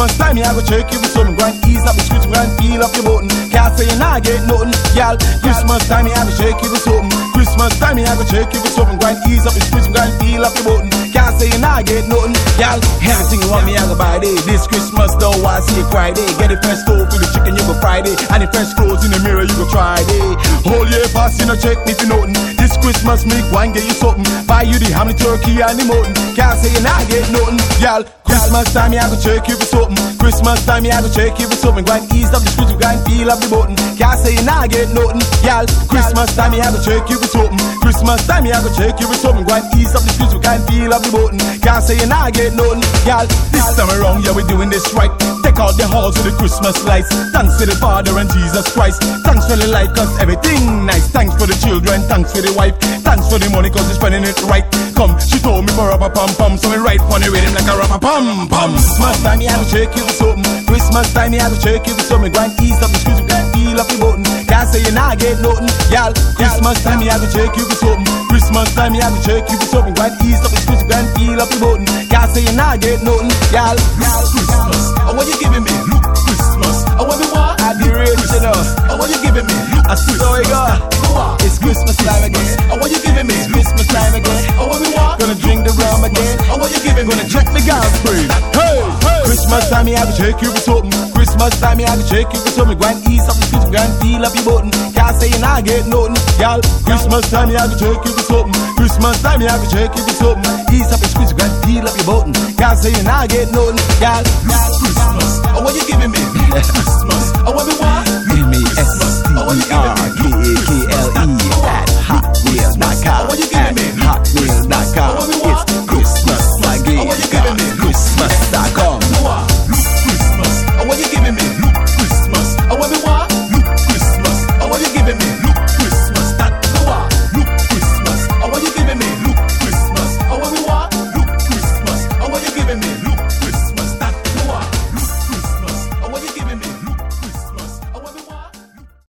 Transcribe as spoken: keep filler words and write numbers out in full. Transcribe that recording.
Christmas time, me I go check you with something. Go and ease up the switch, go and feel up your button. Can't say you nah get nothing, y'all. Christmas time, me I go check you with something. Christmas time, me I go check you with something. Go and ease up the switch, go and feel up your button. Can't say you nah get nothing, y'all. Everything you want me, I go buy day. This Christmas though, I see you cry day. Get the fresh stove for the chicken, you go Friday. And the fresh clothes in the mirror, you go try day. Whole year pass, you no check me for nothing. This Christmas, make one get you something. Buy you the ham, the turkey, and the mutton. Can't say you nah get nothing, y'all. Christmas time, me I go check you for something. Christmas time, me I go check you for something. Go and ease up the switch, go and feel up the button. Can't say you nah get nothing, y'all. Christmas time, me I go check you for something. Christmas time, me I go check you for something. Go and ease up the switch, go and feel up the button. Can't say you nah get nothing, y'all. This time around, yeah, we doing this right. Take out the halls with the Christmas lights. Thanks to the Father and Jesus Christ. Thanks for the light, cause everything nice. Thanks for the children, thanks for the wife. Thanks for the money, cause you're spending it right. Come, she told me for rubber pum pum, so we right on the rhythm like a rubber pum pum. Christmas time, me I go check you for something. Christmas time, me I go check you for something. Go and ease up the screws, go and feel up the button. Can't say you nah get nothing, y'all. Christmas time, me I go check you for something. Christmas time, me I go check you for something. Go and ease up the screws, go and feel up the button. Can't say you nah get nothing, y'all. Christmas, oh what you giving me? Look, Christmas, oh what me want? Adoration, oh what you giving me? Look, I see how we go. It's Christmas time again. Oh what you giving me? It's Christmas time again. Oh what we want? Gonna drink the rum again. Oh what you giving me? Gonna check the gas free. Hey, hey. Christmas time, me I go check you for something. Christmas time, me I go check you for something. Go and ease up the switch, go and feel up your button. Can't say you nah get nothing, y'all. Christmas time, me I go check you for something. Christmas time, me I go check you for something. Ease up the switch, go and feel up your button. Can't say you nah get nothing, y'all. Christmas, oh what you giving me? Christmas,